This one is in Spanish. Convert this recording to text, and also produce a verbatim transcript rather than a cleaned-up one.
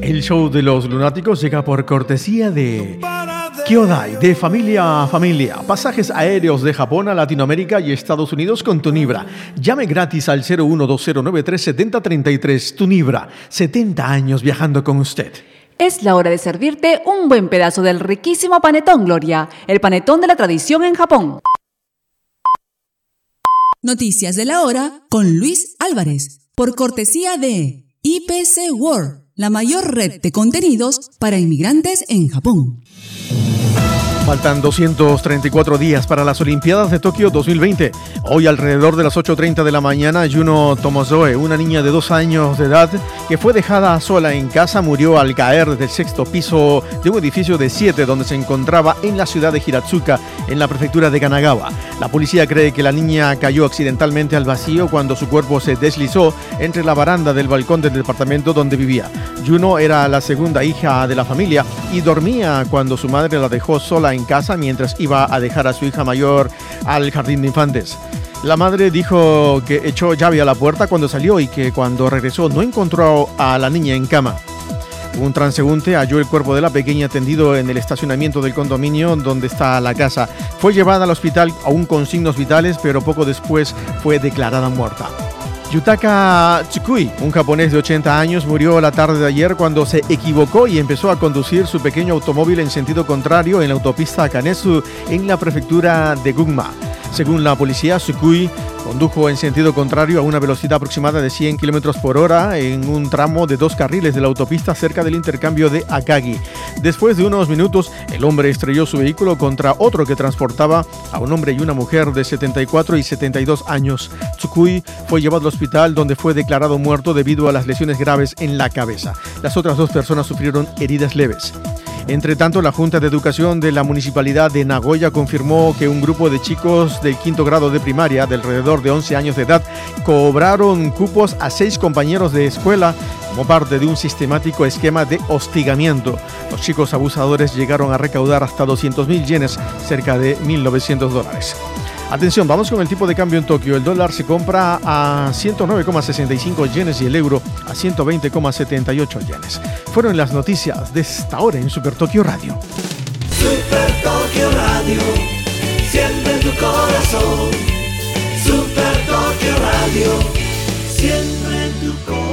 El show de los lunáticos llega por cortesía de Kyodai, de familia a familia. Pasajes aéreos de Japón a Latinoamérica y Estados Unidos con Tunibra. Llame gratis al cero uno dos cero nueve tres siete cero tres tres. Tunibra, setenta años viajando con usted. Es la hora de servirte un buen pedazo del riquísimo panetón, Gloria. El panetón de la tradición en Japón. Noticias de la hora con Luis Álvarez. Por cortesía de I P C World, la mayor red de contenidos para inmigrantes en Japón. Faltan doscientos treinta y cuatro días para las Olimpiadas de Tokio dos mil veinte. Hoy alrededor de las ocho treinta de la mañana, Juno Tomozoe, una niña de dos años de edad que fue dejada sola en casa, murió al caer desde el sexto piso de un edificio de siete donde se encontraba en la ciudad de Hiratsuka, en la prefectura de Kanagawa. La policía cree que la niña cayó accidentalmente al vacío cuando su cuerpo se deslizó entre la baranda del balcón del departamento donde vivía. Juno era la segunda hija de la familia y dormía cuando su madre la dejó sola en casa mientras iba a dejar a su hija mayor al jardín de infantes. La madre dijo que echó llave a la puerta cuando salió y que cuando regresó no encontró a la niña en cama. Un transeúnte halló el cuerpo de la pequeña tendido en el estacionamiento del condominio donde está la casa. Fue llevada al hospital aún con signos vitales, pero poco después fue declarada muerta. Yutaka Tsukui, un japonés de ochenta años, murió la tarde de ayer cuando se equivocó y empezó a conducir su pequeño automóvil en sentido contrario en la autopista Kanesu, en la prefectura de Gunma. Según la policía, Tsukui condujo en sentido contrario a una velocidad aproximada de cien kilómetros por hora en un tramo de dos carriles de la autopista cerca del intercambio de Akagi. Después de unos minutos, el hombre estrelló su vehículo contra otro que transportaba a un hombre y una mujer de setenta y cuatro y setenta y dos años. Tsukui fue llevado al hospital donde fue declarado muerto debido a las lesiones graves en la cabeza. Las otras dos personas sufrieron heridas leves. Entre tanto, la Junta de Educación de la Municipalidad de Nagoya confirmó que un grupo de chicos del quinto grado de primaria, de alrededor de once años de edad, cobraron cupos a seis compañeros de escuela como parte de un sistemático esquema de hostigamiento. Los chicos abusadores llegaron a recaudar hasta doscientos mil yenes, cerca de mil novecientos dólares. Atención, vamos con el tipo de cambio en Tokio. El dólar se compra a ciento nueve coma sesenta y cinco yenes y el euro a ciento veinte coma setenta y ocho yenes. Fueron las noticias de esta hora en Super Tokio Radio. Super Tokio Radio, siempre en tu corazón. Super Tokio Radio, siempre en tu corazón.